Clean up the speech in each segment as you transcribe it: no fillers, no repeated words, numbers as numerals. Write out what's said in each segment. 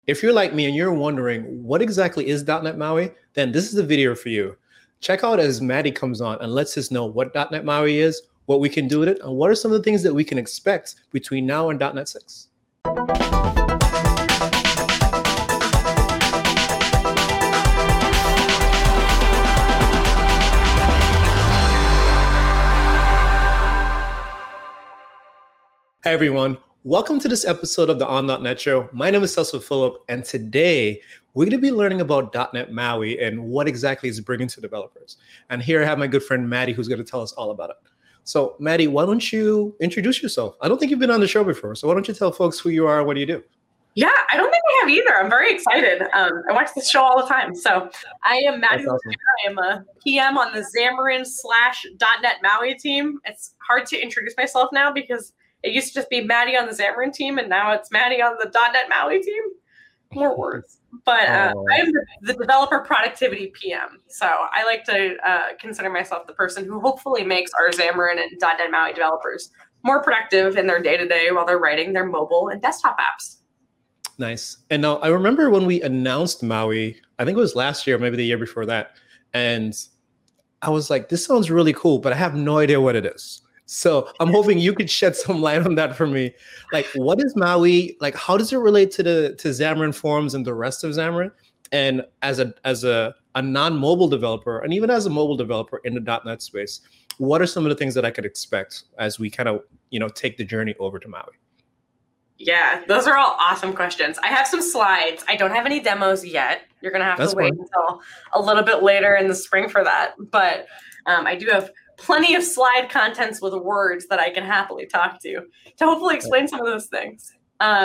If you're like me and you're wondering what exactly is .NET MAUI, then this is the video for you. Check out as Maddie comes on and lets us know what .NET MAUI is, what we can do with it, and what are some of the things that we can expect between now and .NET 6. Hey everyone, welcome to this episode of the On.NET Show. My name is Cecil Phillip, and today we're going to be learning about .NET MAUI and what exactly it's bringing to developers. And here I have my good friend Maddie, who's going to tell us all about it. So Maddie, why don't you introduce yourself? I don't think you've been on the show before, so why don't you tell folks who you are and what do you do? Yeah, I don't think I have either. I'm very excited. I watch this show all the time. So I am Maddie. Awesome. I am a PM on the Xamarin/.NET MAUI team. It's hard to introduce myself now because it used to just be Maddie on the Xamarin team, and now it's Maddie on the .NET MAUI team. More words. But I'm the developer productivity PM. So I like to consider myself the person who hopefully makes our Xamarin and .NET MAUI developers more productive in their day-to-day while they're writing their mobile and desktop apps. Nice. And now I remember when we announced MAUI, I think it was last year, maybe the year before that. And I was like, this sounds really cool, but I have no idea what it is. So I'm hoping you could shed some light on that for me. Like, what is MAUI? Like, how does it relate to Xamarin Forms and the rest of Xamarin? And as a non-mobile developer, and even as a mobile developer in the .NET space, what are some of the things that I could expect as we kind of, take the journey over to MAUI? Yeah, those are all awesome questions. I have some slides. I don't have any demos yet. You're going to have to wait until a little bit later in the spring for that. But I do have plenty of slide contents with words that I can happily talk to hopefully explain some of those things.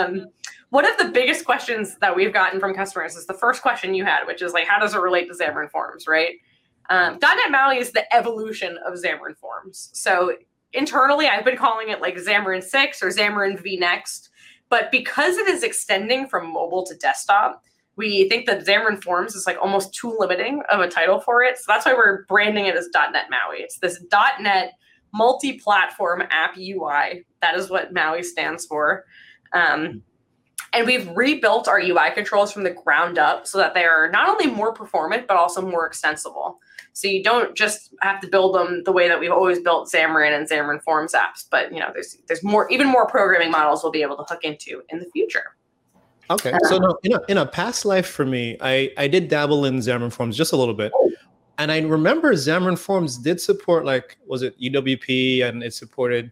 One of the biggest questions that we've gotten from customers is the first question you had, which is like, how does it relate to Xamarin Forms, right? .NET MAUI is the evolution of Xamarin Forms. So internally, I've been calling it like Xamarin 6 or Xamarin vNext. But because it is extending from mobile to desktop, we think that Xamarin Forms is like almost too limiting of a title for it. So that's why we're branding it as .NET MAUI. It's this .NET multi-platform app UI. That is what MAUI stands for. And we've rebuilt our UI controls from the ground up so that they are not only more performant, but also more extensible. So you don't just have to build them the way that we've always built Xamarin and Xamarin Forms apps, but there's more, even more programming models we'll be able to hook into in the future. Okay, so no, in a past life for me, I did dabble in Xamarin Forms just a little bit, and I remember Xamarin Forms did support was it UWP, and it supported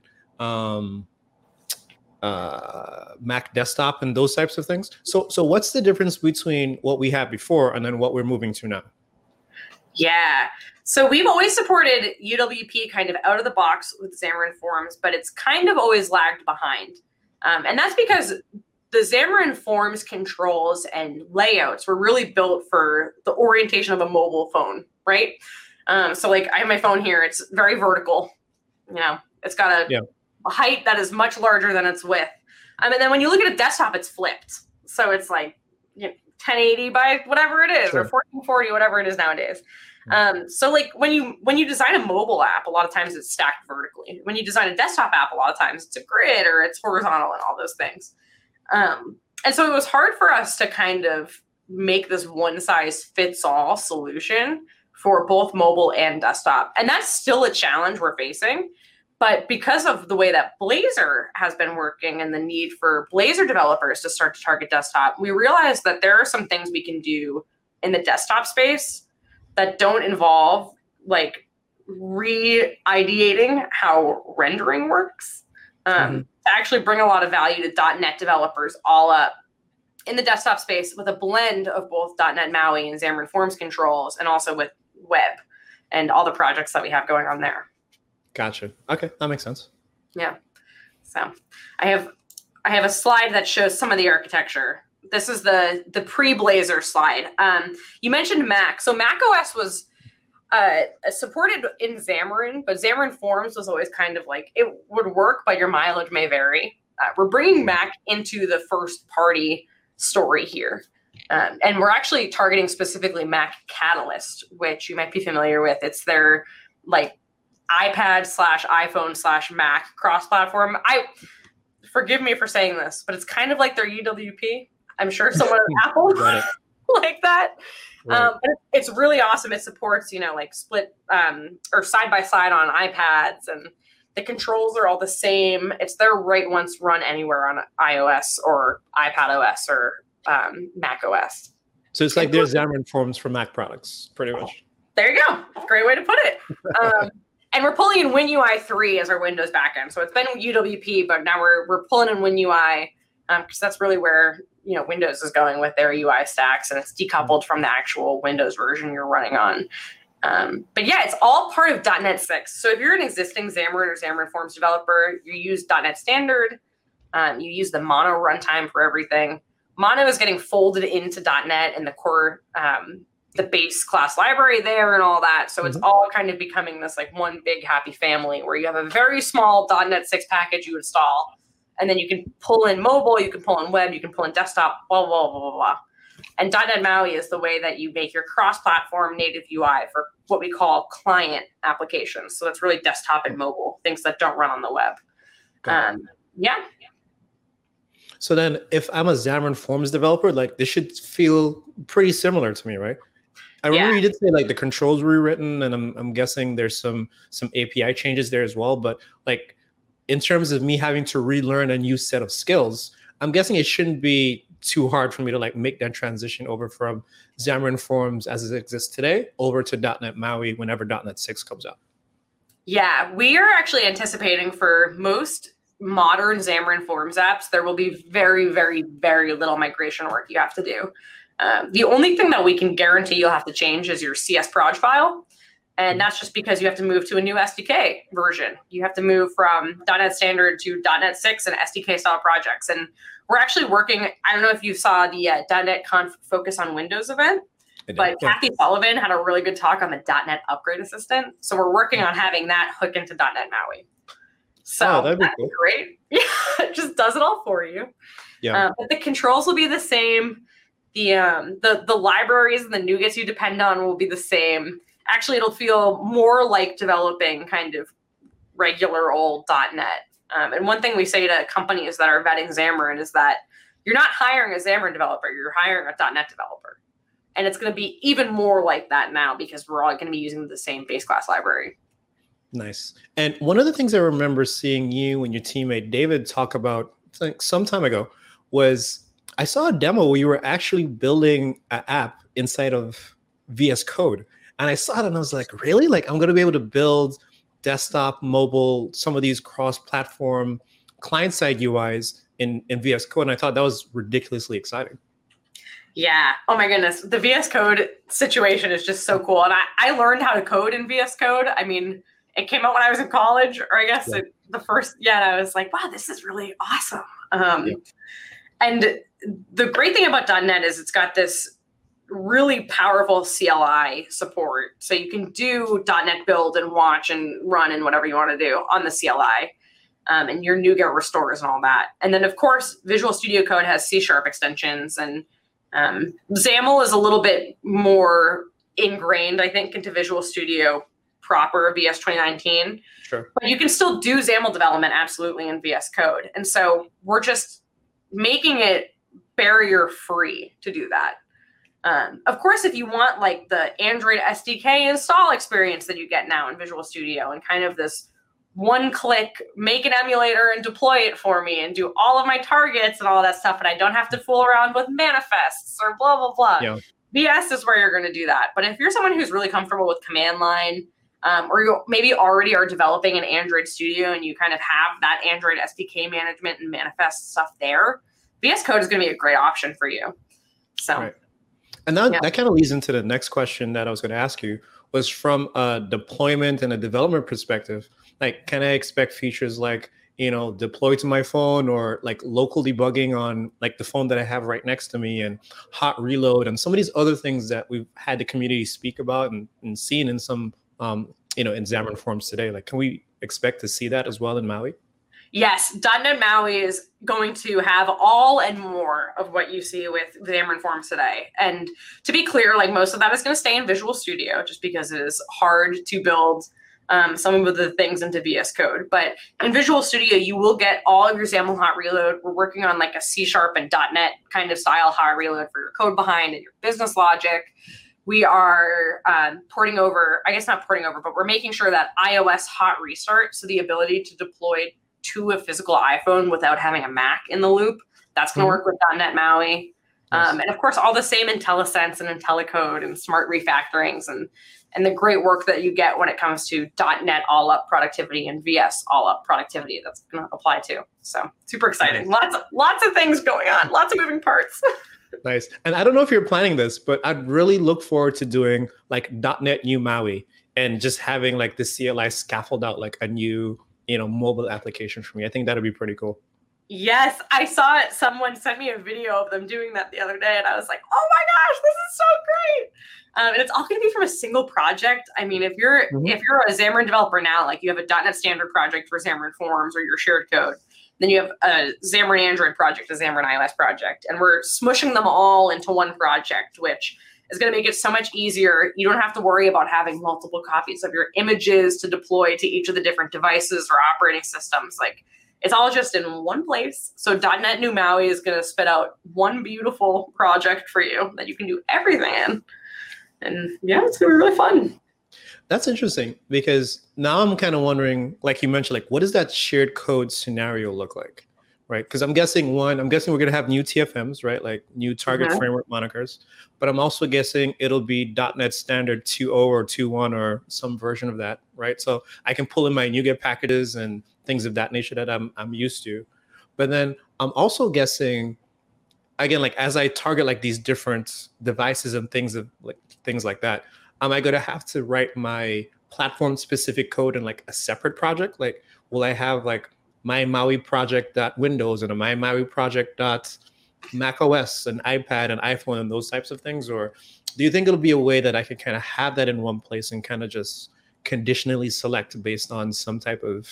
Mac desktop and those types of things. So what's the difference between what we had before and then what we're moving to now? Yeah. So we've always supported UWP kind of out of the box with Xamarin Forms, but it's kind of always lagged behind. And that's because the Xamarin Forms controls and layouts were really built for the orientation of a mobile phone, right? So like I have my phone here. It's very vertical. It's got a height that is much larger than its width. And then when you look at a desktop, it's flipped. So it's like 1080 by whatever it is, or 1440, whatever it is nowadays. So like when you design a mobile app, a lot of times it's stacked vertically. When you design a desktop app, a lot of times it's a grid or it's horizontal and all those things. And so it was hard for us to kind of make this one size fits all solution for both mobile and desktop. And that's still a challenge we're facing. But because of the way that Blazor has been working and the need for Blazor developers to start to target desktop, we realized that there are some things we can do in the desktop space that don't involve like re-ideating how rendering works to actually bring a lot of value to .NET developers all up in the desktop space with a blend of both .NET MAUI and Xamarin Forms controls, and also with web and all the projects that we have going on there. Gotcha. Okay, that makes sense. Yeah. So I have a slide that shows some of the architecture. This is the pre-Blazor slide. You mentioned Mac. So Mac OS was supported in Xamarin, but Xamarin Forms was always kind of like, it would work, but your mileage may vary. We're bringing Mac into the first party story here. And we're actually targeting specifically Mac Catalyst, which you might be familiar with. It's their like iPad/iPhone/Mac cross-platform. Forgive me for saying this, but it's kind of like their UWP. I'm sure someone at Apple like that. Right. But it's really awesome. It supports, like split or side by side on iPads, and the controls are all the same. It's their right once run anywhere on iOS or iPad OS or Mac OS. So it's like there's Xamarin Forms for Mac products, pretty much. There you go. Great way to put it. And we're pulling in WinUI 3 as our Windows backend. So it's been UWP, but now we're pulling in WinUI because that's really where Windows is going with their UI stacks, and it's decoupled from the actual Windows version you're running on. But yeah, it's all part of .NET 6. So if you're an existing Xamarin or Xamarin Forms developer, you use .NET Standard. You use the Mono runtime for everything. Mono is getting folded into .NET and the core, the base class library there and all that. So it's all kind of becoming this like one big happy family where you have a very small .NET 6 package you install, and then you can pull in mobile, you can pull in web, you can pull in desktop, blah, blah, blah, blah, blah. And .NET MAUI is the way that you make your cross-platform native UI for what we call client applications. So it's really desktop and mobile, things that don't run on the web. Yeah. So then if I'm a Xamarin Forms developer, like this should feel pretty similar to me, right? I remember you did say like the controls were rewritten, and I'm guessing there's some API changes there as well. But like in terms of me having to relearn a new set of skills, I'm guessing it shouldn't be too hard for me to like make that transition over from Xamarin Forms as it exists today over to .NET MAUI whenever .NET 6 comes out. Yeah, we are actually anticipating for most modern Xamarin Forms apps, there will be very, very, very little migration work you have to do. The only thing that we can guarantee you'll have to change is your CS proj file. And that's just because you have to move to a new SDK version. You have to move from .NET Standard to .NET 6 and SDK style projects. And we're actually working, I don't know if you saw the .NET Conf Focus on Windows event, but Kathy Sullivan had a really good talk on the .NET Upgrade Assistant. So we're working on having that hook into .NET MAUI. So that'd be cool. Great. Yeah, it just does it all for you. Yeah. But the controls will be the same. The libraries and the NuGets you depend on will be the same. Actually, it'll feel more like developing kind of regular old .NET. And one thing we say to companies that are vetting Xamarin is that you're not hiring a Xamarin developer, you're hiring a .NET developer. And it's going to be even more like that now because we're all going to be using the same base class library. Nice. And one of the things I remember seeing you and your teammate David talk about like some time ago was I saw a demo where you were actually building an app inside of VS Code. And I saw it and I was like, really? Like I'm going to be able to build desktop, mobile, some of these cross-platform client-side UIs in VS Code. And I thought that was ridiculously exciting. Yeah. Oh my goodness. The VS Code situation is just so cool. And I learned how to code in VS Code. I mean, it came out when I was in college, or I guess the first, and I was like, wow, this is really awesome. And the great thing about .NET is it's got this really powerful CLI support. So you can do .NET build and watch and run and whatever you want to do on the CLI. And your NuGet restores and all that. And then, of course, Visual Studio Code has C# extensions. And XAML is a little bit more ingrained, I think, into Visual Studio proper VS 2019. Sure. But you can still do XAML development absolutely in VS Code. And so we're just making it barrier-free to do that. Of course, if you want like the Android SDK install experience that you get now in Visual Studio and kind of this one-click, make an emulator and deploy it for me and do all of my targets and all that stuff, and I don't have to fool around with manifests or blah, blah, blah. Yeah. VS is where you're going to do that. But if you're someone who's really comfortable with command line, or you maybe already are developing an Android Studio and you kind of have that Android SDK management and manifest stuff there, VS Code is going to be a great option for you. So, right. And that kind of leads into the next question that I was going to ask you was from a deployment and a development perspective. Like, can I expect features like, deploy to my phone or like local debugging on like the phone that I have right next to me and hot reload and some of these other things that we've had the community speak about and seen in some, in Xamarin Forms today? Like, can we expect to see that as well in MAUI? Yes, .NET MAUI is going to have all and more of what you see with Xamarin Forms today. And to be clear, like most of that is going to stay in Visual Studio just because it is hard to build some of the things into VS Code. But in Visual Studio, you will get all of your XAML hot reload. We're working on like a C# and .NET kind of style hot reload for your code behind and your business logic. We are porting over, I guess not porting over, but we're making sure that iOS hot restart, so the ability to deploy to a physical iPhone without having a Mac in the loop, that's going to work with .NET MAUI. And of course, all the same IntelliSense and IntelliCode and smart refactorings and the great work that you get when it comes to .NET all-up productivity and VS all-up productivity that's going to apply too. So super exciting. Lots of things going on. Lots of moving parts. Nice. And I don't know if you're planning this, but I'd really look forward to doing like .NET New MAUI and just having like the CLI scaffold out like a new, mobile application for me. I think that'd be pretty cool. Yes, I saw it. Someone sent me a video of them doing that the other day, and I was like, "Oh my gosh, this is so great!" And it's all going to be from a single project. I mean, if you're a Xamarin developer now, like you have a .NET Standard project for Xamarin Forms or your shared code, then you have a Xamarin Android project, a Xamarin iOS project, and we're smushing them all into one project, which is going to make it so much easier. You don't have to worry about having multiple copies of your images to deploy to each of the different devices or operating systems. Like, it's all just in one place. So .NET New MAUI is going to spit out one beautiful project for you that you can do everything in. And yeah, it's going to be really fun. That's interesting because now I'm kind of wondering, like you mentioned, like what does that shared code scenario look like, right? Because I'm guessing we're going to have new TFMs, right? Like new target framework monikers. But I'm also guessing it'll be .NET Standard 2.0 or 2.1 or some version of that, right? So I can pull in my NuGet packages and things of that nature that I'm used to. But then I'm also guessing, again, like as I target like these different devices and things like that, am I going to have to write my platform specific code in like a separate project? Like, will I have like my MAUI project.windows and a my MAUI project.Mac OS and iPad and iPhone and those types of things? Or do you think it'll be a way that I can kind of have that in one place and kind of just conditionally select based on some type of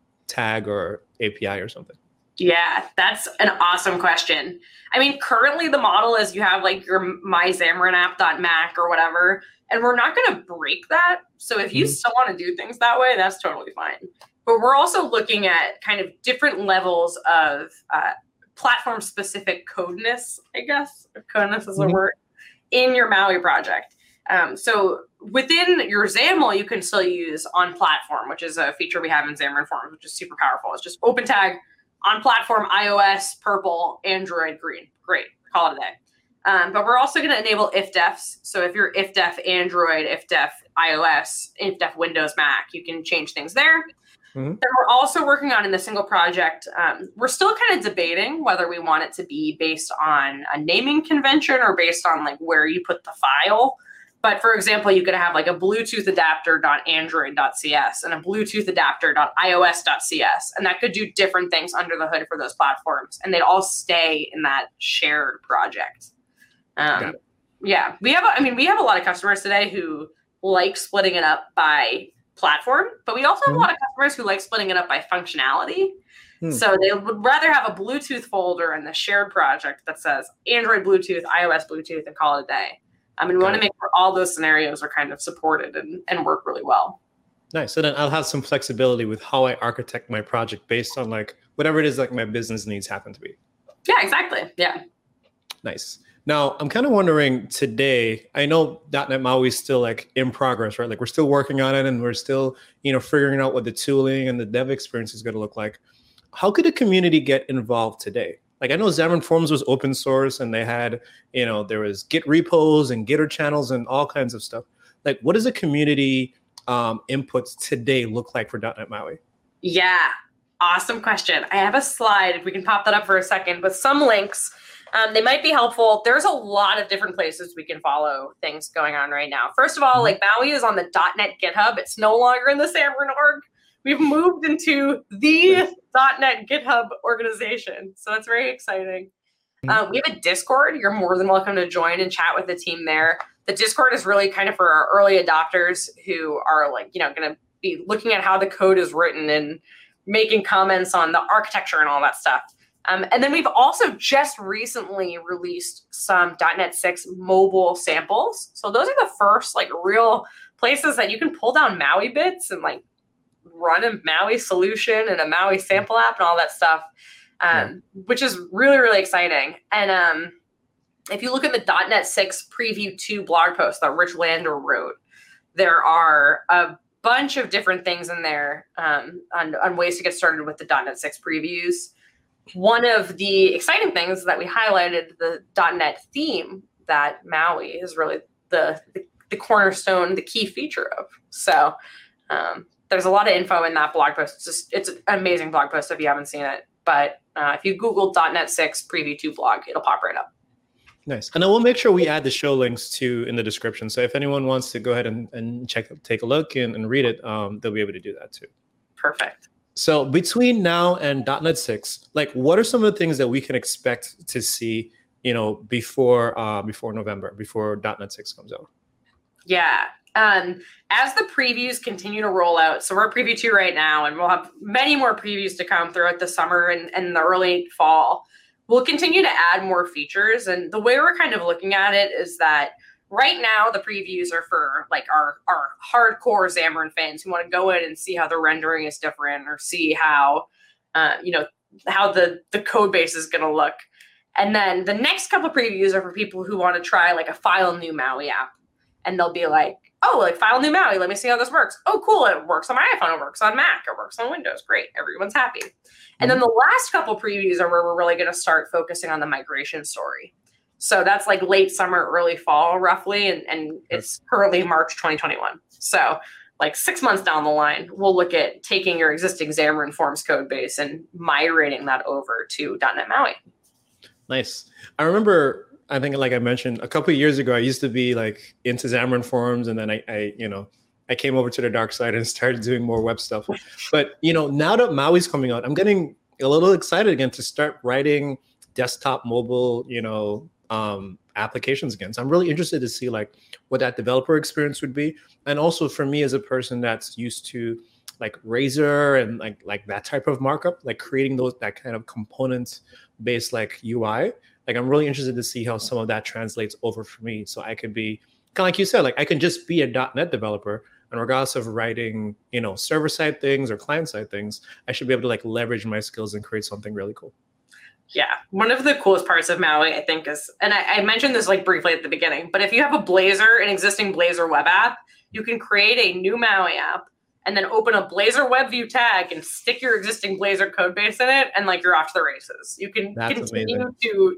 tag or API or something? Yeah, that's an awesome question. I mean, currently the model is you have like your my Xamarin app.Mac or whatever, and we're not going to break that. So if you still want to do things that way, that's totally fine. But we're also looking at kind of different levels of platform-specific codeness, I guess. If codeness is a word, in your MAUI project. So within your XAML, you can still use on platform, which is a feature we have in Xamarin Forms, which is super powerful. It's just open tag on platform, iOS, purple, Android, green. Great, call it a day. But we're also going to enable ifdefs. So if you're ifdef Android, ifdef iOS, ifdef Windows, Mac, you can change things there. Then we're also working on in the single project, we're still kind of debating whether we want it to be based on a naming convention or based on like where you put the file. But for example, you could have like a Bluetooth adapter.android.cs and a Bluetooth adapter.ios.cs, and that could do different things under the hood for those platforms, and they'd all stay in that shared project. Yeah, we have a lot of customers today who like splitting it up by platform, but we also have a lot of customers who like splitting it up by functionality. So they would rather have a Bluetooth folder in the shared project that says Android Bluetooth, iOS Bluetooth, and call it a day. I mean, we want to make sure all those scenarios are kind of supported and work really well. Nice. So then I'll have some flexibility with how I architect my project based on like whatever it is like my business needs happen to be. Yeah, exactly. Yeah. Nice. Now, I'm kind of wondering today, I know .NET MAUI is still like in progress, right? Like we're still working on it and we're still, figuring out what the tooling and the dev experience is going to look like. How could the community get involved today? Like I know Xamarin Forms was open source and they had, there was Git repos and Gitter channels and all kinds of stuff. Like what does the community inputs today look like for .NET MAUI? Yeah, awesome question. I have a slide, if we can pop that up for a second, with some links. They might be helpful. There's a lot of different places we can follow things going on right now. First of all, like MAUI is on the .NET GitHub. It's no longer in the Xamarin org. We've moved into the .NET GitHub organization. So that's very exciting. We have a Discord. You're more than welcome to join and chat with the team there. The Discord is really kind of for our early adopters who are like, going to be looking at how the code is written and making comments on the architecture and all that stuff. And then we've also just recently released some .NET 6 mobile samples. So those are the first like real places that you can pull down Maui bits and like run a Maui solution and a Maui sample app and all that stuff, which is really, really exciting. And if you look at the .NET 6 Preview 2 blog post that Rich Lander wrote, there are a bunch of different things in there on ways to get started with the .NET 6 previews. One of the exciting things that we highlighted, the .NET theme that Maui is really the cornerstone, the key feature of. So there's a lot of info in that blog post. It's an amazing blog post if you haven't seen it. But if you Google .NET 6 Preview 2 blog, it'll pop right up. Nice. And I will make sure we add the show links in the description. So if anyone wants to go ahead and take a look and read it, they'll be able to do that too. Perfect. So between now and .NET 6, like what are some of the things that we can expect to see, before November, before .NET 6 comes out? Yeah. As the previews continue to roll out, so we're at preview 2 right now, and we'll have many more previews to come throughout the summer and the early fall. We'll continue to add more features. And the way we're kind of looking at it is that right now the previews are for like our hardcore Xamarin fans who want to go in and see how the rendering is different or see how, how the code base is going to look. And then the next couple of previews are for people who want to try like a file new Maui app. And they'll be like, oh, like file new Maui, let me see how this works. Oh, cool, it works on my iPhone, it works on Mac, it works on Windows. Great, everyone's happy. And then the last couple previews are where we're really going to start focusing on the migration story. So that's like late summer, early fall, roughly, and it's currently March 2021. So like 6 months down the line, we'll look at taking your existing Xamarin Forms code base and migrating that over to .NET Maui. Nice. I remember, I think like I mentioned, a couple of years ago, I used to be like into Xamarin Forms, and then I came over to the dark side and started doing more web stuff. But, now that Maui's coming out, I'm getting a little excited again to start writing desktop, mobile, applications again. So I'm really interested to see like what that developer experience would be. And also for me as a person that's used to like Razor and like that type of markup, like creating that kind of component-based like UI, like I'm really interested to see how some of that translates over for me. So I could be kind of like you said, like I can just be a .NET developer, and regardless of writing, server-side things or client-side things, I should be able to like leverage my skills and create something really cool. Yeah, one of the coolest parts of Maui, I think, is, and I mentioned this like briefly at the beginning, but if you have an existing Blazor web app, you can create a new Maui app and then open a Blazor WebView tag and stick your existing Blazor code base in it, and like you're off to the races. You can continue to,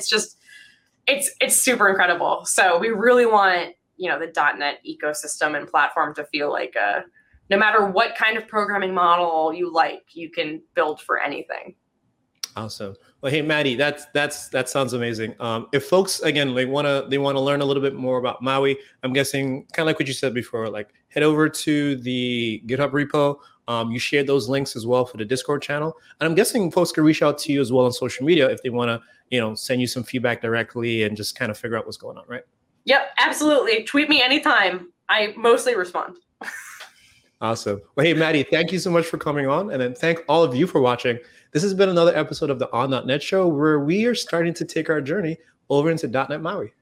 it's super incredible. So we really want, the .NET ecosystem and platform to feel like no matter what kind of programming model you like, you can build for anything. Awesome. Well, hey, Maddie, that sounds amazing. If folks, again, they want to learn a little bit more about Maui, I'm guessing kind of like what you said before, like head over to the GitHub repo. You shared those links as well for the Discord channel. And I'm guessing folks can reach out to you as well on social media if they want to, send you some feedback directly and just kind of figure out what's going on, right? Yep, absolutely. Tweet me anytime. I mostly respond. Awesome. Well, hey, Maddie, thank you so much for coming on. And then thank all of you for watching. This has been another episode of the On.NET Show, where we are starting to take our journey over into .NET Maui.